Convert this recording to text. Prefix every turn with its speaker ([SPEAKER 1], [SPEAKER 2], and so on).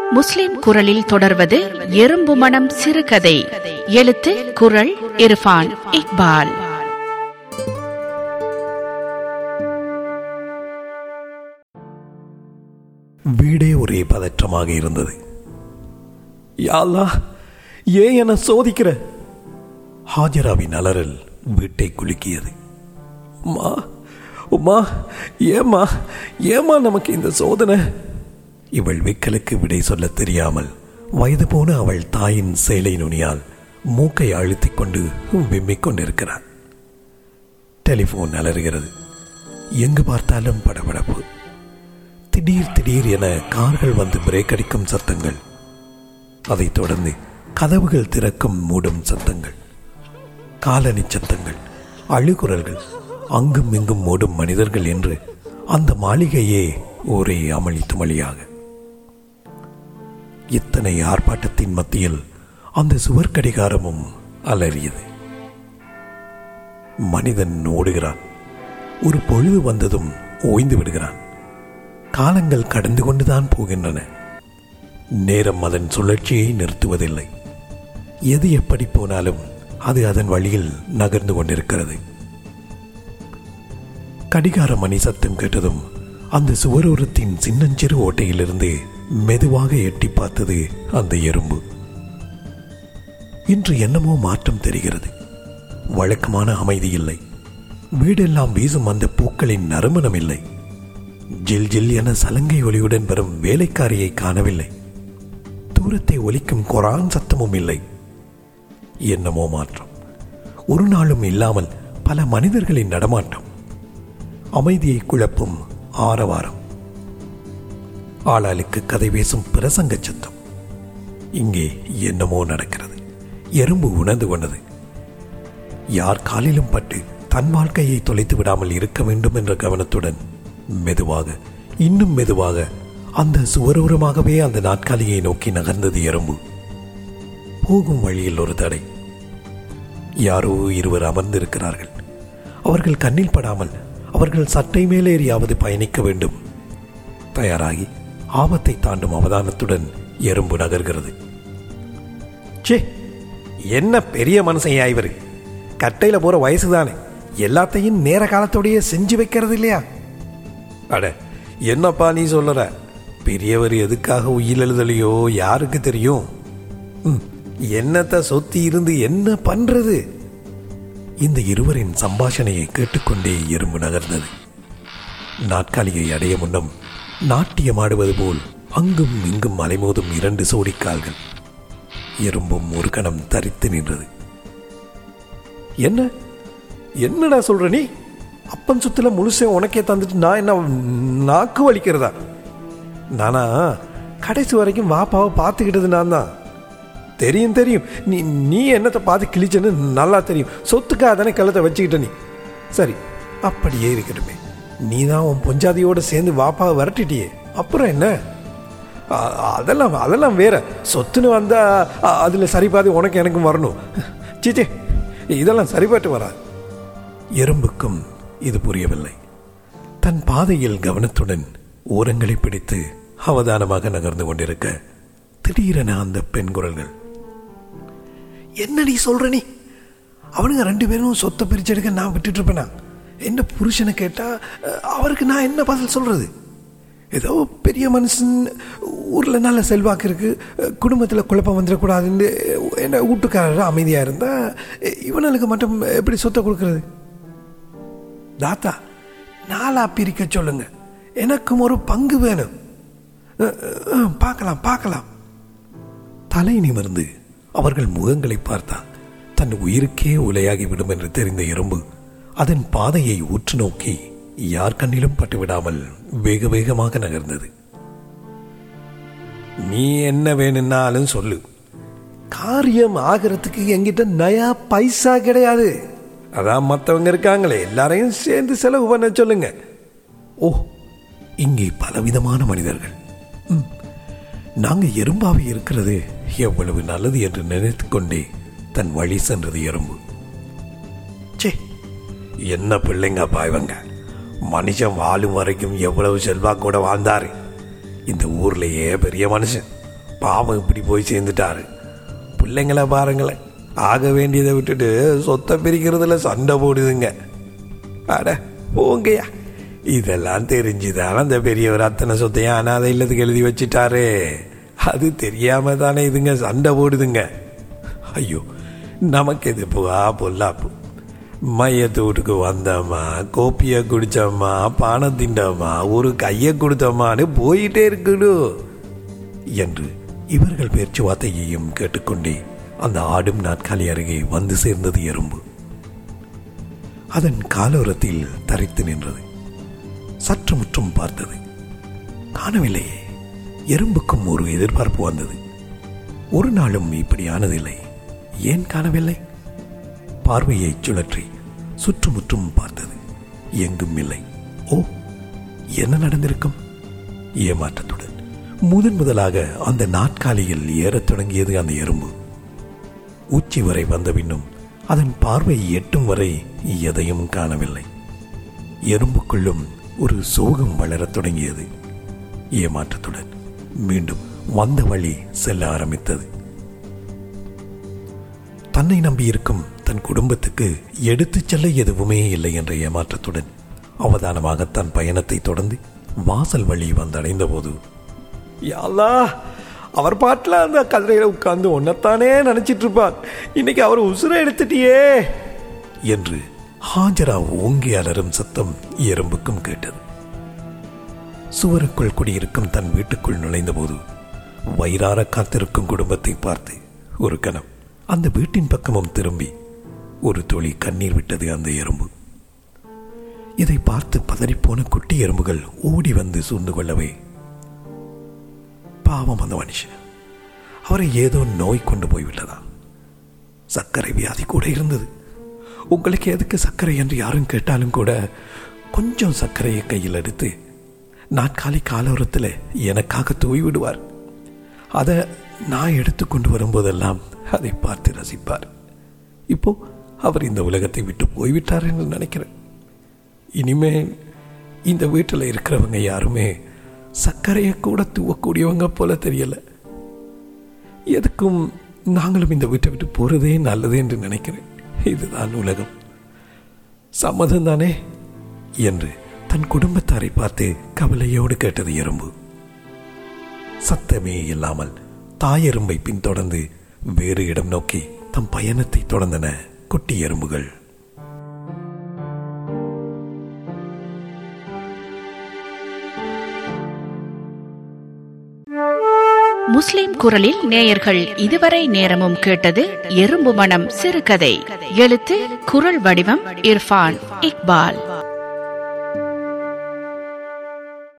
[SPEAKER 1] முஸ்லிம் குரலில் தொடர்வது எறும்பு மனம் சிறுகதை. எழுத்து குரல் இர்ஃபான் இக்பால்.
[SPEAKER 2] வீடே ஒரே பதற்றமாக இருந்தது. யா அல்லாஹ், ஏன் என சோதிக்கிற? ஹாஜராவின் அலறல் வீட்டை குலுக்கியது. உமா உமா, ஏமா ஏமா நமக்கு இந்த சோதனை? இவள் விக்கலுக்கு விடை சொல்ல தெரியாமல் வயது போன அவள் தாயின் சேலை நுனியால் மூக்கை அழுத்திக் கொண்டு விம்மிக் கொண்டிருக்கிறார். டெலிபோன் அலறுகிறது. எங்கு பார்த்தாலும் படபடப்பு. திடீர் திடீர் என கார்கள் வந்து பிரேக் அடிக்கும் சத்தங்கள், அதைத் தொடர்ந்து கதவுகள் திறக்கும் மூடும் சத்தங்கள், காலணி சத்தங்கள், அழுகுரல்கள், அங்கும் இங்கும் ஓடும் மனிதர்கள் என்று அந்த மாளிகையே ஒரே அமளி துமளியாக. இத்தனை ஆர்ப்பாட்டத்தின் மத்தியில் அந்த சுவர் கடிகாரமும் அலறியது. மனிதன் ஓடுகிறான். ஒரு பொழுது வந்ததும் ஓய்ந்து விடுகிறான். காலங்கள் கடந்து கொண்டுதான் போகின்றன. நேரம் அதன் சுழற்சியை நிறுத்துவதில்லை. எது எப்படி போனாலும் அது அதன் வழியில் நகர்ந்து கொண்டிருக்கிறது. கடிகார மணி சத்தம் கேட்டதும் அந்த சுவரோரத்தின் சின்னஞ்சிறு ஓட்டையிலிருந்து மெதுவாக எட்டி பார்த்தது அந்த எறும்பு. இன்று என்னமோ மாற்றம் தெரிகிறது. வழக்கமான அமைதி இல்லை. வீடெல்லாம் வீசும் அந்த பூக்களின் நறுமணம் இல்லை. ஜில் ஜில் என சலங்கை ஒலியுடன் வரும் வேலைக்காரியை காணவில்லை. தூரத்தை ஒலிக்கும் குரான் சத்தமும் இல்லை. என்னமோ மாற்றம். ஒரு நாளும் இல்லாமல் பல மனிதர்களின் நடமாட்டம், அமைதியை குழப்பும் ஆரவாரம், ஆளாளுக்கு கதை பேசும் பிரசங்க சத்தம். இங்கே என்னமோ நடக்கிறது. எறும்பு உணர்ந்து கொண்டது. யார் காலிலும் பட்டு தன் வாழ்க்கையை தொலைத்து விடாமல் இருக்க வேண்டும் என்ற கவனத்துடன் மெதுவாக, இன்னும் மெதுவாக அந்த சுவரோரமாகவே அந்த நாற்காலியை நோக்கி நகர்ந்தது எறும்பு. போகும் வழியில் ஒரு தடை. யாரோ இருவர் அமர்ந்திருக்கிறார்கள். அவர்கள் கண்ணில் படாமல் அவர்கள் சட்டை மேலேறியாவது பயணிக்க வேண்டும். தயாராகி ஆபத்தை தாண்டும் அவதானத்துடன் எறும்பு நகர்கிறது. சே, என்ன பெரிய மனுஷன் இவரு! கட்டையில போற வயசுதானே, எல்லாத்தையும் நேர காலத்தோடையே செஞ்சு வைக்கிறது இல்லையா? அட, என்னப்பா நீ சொல்லுற? பெரியவர் எதுக்காக உயிர் எழுதலையோ யாருக்கு தெரியும்? என்னத்தை சொத்தி இருந்து என்ன பண்றது? இந்த இருவரின் சம்பாஷணையை கேட்டுக்கொண்டே எறும்பு நகர்ந்தது. நாற்காலியை அடைய முன்னம் நாட்டியமாடுவது போல் அங்கும் இங்கும் அலைமோதும் இரண்டு சோடிக்கால்கள். எறும்பும் ஒரு கணம் தரித்து நின்றது. என்னடா சொல்ற நீ? அப்பன் சுத்துல முழுசே உனக்கே தந்துட்டு நான் என்ன நாக்கு வலிக்கிறதா? நானா கடைசி வரைக்கும் வாப்பாவை பார்த்துக்கிட்டது நான் தான். தெரியும் தெரியும், நீ என்னத்தை பார்த்து கிழிச்சன்னு நல்லா தெரியும். சொத்துக்காக தானே கழுத்தை வச்சுக்கிட்ட நீ. சரி, அப்படியே இருக்கட்டுமே. நீ தான் உன் பொஞ்சாதியோட சேர்ந்து வாப்பாவை விரட்டிட்டியே, அப்புறம் என்ன? அதெல்லாம் வேற. சொத்துன்னு வந்தா அதுல சரிபாதி உனக்கு எனக்கும் வரணும். சீச்சே, இதெல்லாம் சரிபாட்டு வராது. எறும்புக்கும் இது புரியவில்லை. தன் பாதையில் கவனத்துடன் ஓரங்களை பிடித்து அவதானமாக நகர்ந்து கொண்டிருக்க திடீரென அந்த பெண் குரல்கள், என்ன நீ சொல்ற? நீ அவனுங்க ரெண்டு பேரும் சொத்தை பிரிச்செடுக்க நான் விட்டுட்டு இருப்பேனா? என்ன புருஷனை கேட்டா அவருக்கு நான் என்ன பதில் சொல்றது? ஏதோ பெரிய மனுஷன், ஊர்ல நல்ல செல்வாக்கு இருக்கு, குடும்பத்துல குழப்பம் வந்துடக்கூடாதுன்னு என்ன வீட்டுக்காரர் அமைதியா இருந்தா இவனுக்கு மட்டும் எப்படி சொத்தை கொடுக்கறது? தாத்தா, நாளா பிரிக்க சொல்லுங்க, எனக்கும் ஒரு பங்கு வேணும். பார்க்கலாம் பார்க்கலாம். தலை நிமிர்ந்து அவர்கள் முகங்களை பார்த்தால் தன் உயிருக்கே உலையாகிவிடும் என்று தெரிந்த எறும்பு அதன் பாதையை உற்று நோக்கி யார் கண்ணிலும் பட்டுவிடாமல் வேக வேகமாக நகர்ந்தது. நீ என்ன வேணும்னாலும் சொல்லு, காரியம் ஆகிறதுக்கு என்கிட்ட நயா பைசா கிடையாது. அதான் மற்றவங்க இருக்காங்களே, எல்லாரையும் சேர்ந்து செலவு பண்ண சொல்லுங்க. ஓ, இங்கே பலவிதமான மனிதர்கள். நாங்க எறும்பாவி இருக்கிறது எவ்வளவு நல்லது என்று நினைத்து கொண்டே தன் வழி சென்றது எறும்பு. சே, என்ன பிள்ளைங்க பாய்வங்க! மனுஷன் வாழும் வரைக்கும் எவ்வளவு செல்வாக்கூட வாழ்ந்தாரு. இந்த ஊர்லேயே பெரிய மனுஷன், பாவம் இப்படி போய் சேர்ந்துட்டாரு. பிள்ளைங்கள பாருங்களேன், ஆக வேண்டியதை விட்டுட்டு சொத்தை பிரிக்கிறதுல சண்டை போடுதுங்க. அட போங்கய்யா, இதெல்லாம் தெரிஞ்சுதான் அந்த பெரியவர் அத்தனை சொத்தையும் அனாதை இல்லத்துக்கு எழுதி வச்சிட்டாரு. அது தெரியாம தானே இதுங்க சண்டை போடுதுங்க. ஐயோ, நமக்கு எது புகா பொல்லாப்பு. மையத்து வீட்டுக்கு வந்தோமா, கோப்பியை குடித்தோமா, பானம் திண்டோமா, ஒரு கையை கொடுத்தோமான்னு போயிட்டே இருக்கணும் என்று இவர்கள் பேச்சுவார்த்தையையும் கேட்டுக்கொண்டே அந்த ஆடும் நாற்காலி அருகே வந்து சேர்ந்தது எறும்பு. அதன் காலோரத்தில் தரித்து நின்றது. சற்று முற்றும் பார்த்தது, காணவில்லையே. எறும்புக்கும் ஒரு எதிர்பார்ப்பு வந்தது. ஒரு நாளும் இப்படியானதில்லை, ஏன் காணவில்லை? பார்வையை சுழற்றி சுற்றுமுற்றும் பார்த்தது, எங்கும் இல்லை. ஓ, என்ன நடந்திருக்கும்? ஏமாற்றத்துடன் முதலாக அந்த நாற்காலியில் ஏறத் தொடங்கியது அந்த எறும்பு. உச்சி வரை வந்த பின்னும் அதன் பார்வை எட்டும் வரை எதையும் காணவில்லை. எறும்புக்குள்ளும் ஒரு சோகம் வளரத் தொடங்கியது. ஏமாற்றத்துடன் மீண்டும் வந்த வழி செல்ல ஆரம்பித்தது. தன்னை நம்பியிருக்கும் தன் குடும்பத்துக்கு எடுத்துச் செல்ல எதுவுமே இல்லை என்ற ஏமாற்றத்துடன் அவதானமாக தன் பயணத்தை தொடர்ந்து வாசல் வழி வந்தடைந்த போது, யாழ்லா, அவர் பாட்டில் அந்த கதிரையில் உட்கார்ந்து ஒன்னத்தானே நினைச்சிட்டு இருப்பார், இன்னைக்கு அவர் உசுரை எடுத்துட்டியே என்று ஹாஜரா ஓங்கி அலறும் சத்தம் எறும்புக்கும் கேட்டது. சுவருக்குள் குடியிருக்கும் தன் வீட்டுக்குள் நுழைந்த போது வயிறார காத்திருக்கும் குடும்பத்தை பார்த்து ஒரு கணம் அந்த வீட்டின் பக்கமும் திரும்பி ஒரு துளி கண்ணீர் விட்டது அந்த எறும்பு. இதை பார்த்து பதறிப்போன குட்டி எறும்புகள் ஓடி வந்து சூழ்ந்து கொள்ளவே, பாவம் அந்த மனுஷன், அவரை ஏதோ நோய் கொண்டு போய்விட்டதா? சர்க்கரை வியாதி கூட இருந்தது. உங்களுக்கு எதுக்கு சர்க்கரை என்று யாரும் கேட்டாலும் கூட கொஞ்சம் சர்க்கரையை கையில் எடுத்து நாற்காலி காலோரத்தில் எனக்காக தூவி விடுவார். அதை நான் எடுத்து கொண்டு வரும்போதெல்லாம் அதை பார்த்து ரசிப்பார். இப்போ அவர் இந்த உலகத்தை விட்டு போய்விட்டார் என்று நினைக்கிறேன். இனிமே இந்த வீட்டில் இருக்கிறவங்க யாருமே சர்க்கரையை கூட தூவக்கூடியவங்க போல தெரியல. எதுக்கும் நாங்களும் இந்த வீட்டை விட்டு போறதே நல்லது என்று நினைக்கிறேன். இதுதான் உலகம், சம்மதம் தானே என்று தன் குடும்பத்தாரை பார்த்து கவலையோடு கேட்டது எறும்பு. சத்தமே இல்லாமல் தாயெறும்பை பின்தொடர்ந்து வேறு இடம் நோக்கி தம் பயணத்தை தொடர்ந்தன குட்டி எறும்புகள்.
[SPEAKER 1] முஸ்லிம் குரலில் நேயர்கள் இதுவரை நேரமும் கேட்டது எறும்பு மனம் சிறுகதை. எழுத்து குரல் வடிவம் இர்ஃபான் இக்பால்.